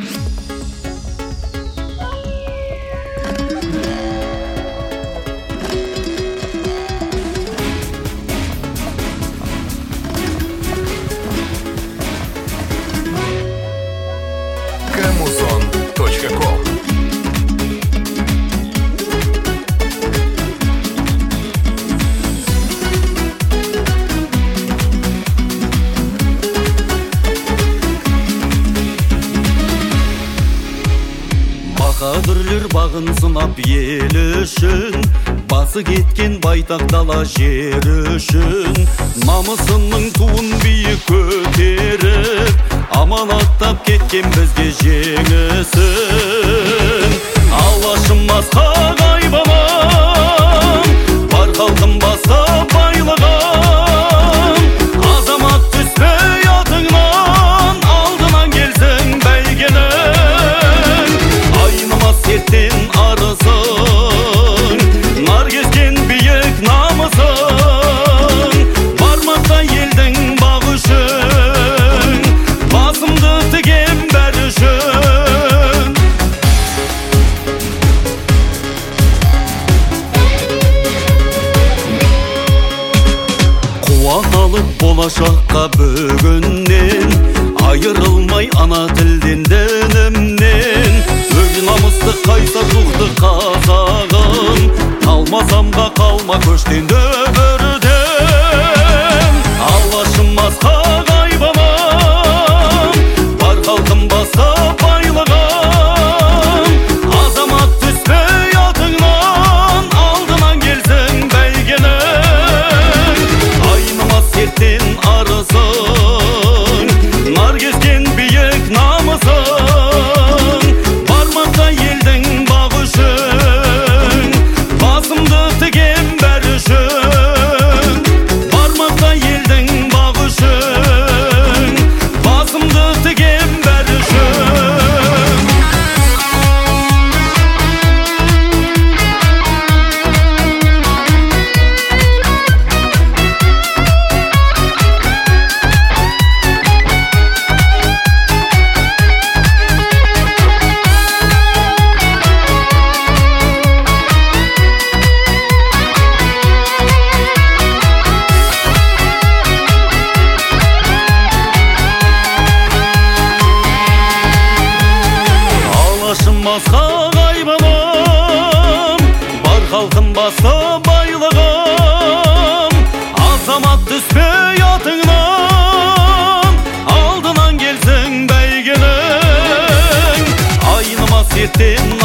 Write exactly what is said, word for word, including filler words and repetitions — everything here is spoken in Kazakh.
камузон точка ком. Баһадүрлер бағын сынап ел үшін, басы кеткен байтақ дала жер үшін, намысының туын биік көтеріп, аманаттап кеткен бізге жеңісін. Алашымыз қағай бабам, бар халқым баста байлығым, азамат түспей атыңнан, алдынан келсің бәйгенің. Айнымас сертен арысың, нар кескен биік намысың, бармақта елдің бағы үшін, басымды тігем бәрі үшін. Қуат алып болашаққа бүгіннен, айырылмай ана тілден дінімнен, өз намысты қайсар рухты қазағым, қалмасамға қалма көштен дүбірден. Алашымыз қағай бабам, бар халқым баста байлығым, азамат түспей атыңнан, алдынан келсің бәйгенің. Айнымас сертен арысың, нар кескен биік намысың, бармақта елдің бағы үшін, басымды тігем бәрі үшін. Бармақта елдің бағы үшін, басымды тігем бәрі үшін. Алашымыз қағай бабам, бар халқым баста байлығым, азамат түспей атыңнан, алдынан келсің бәйгенің. Айнымас ертен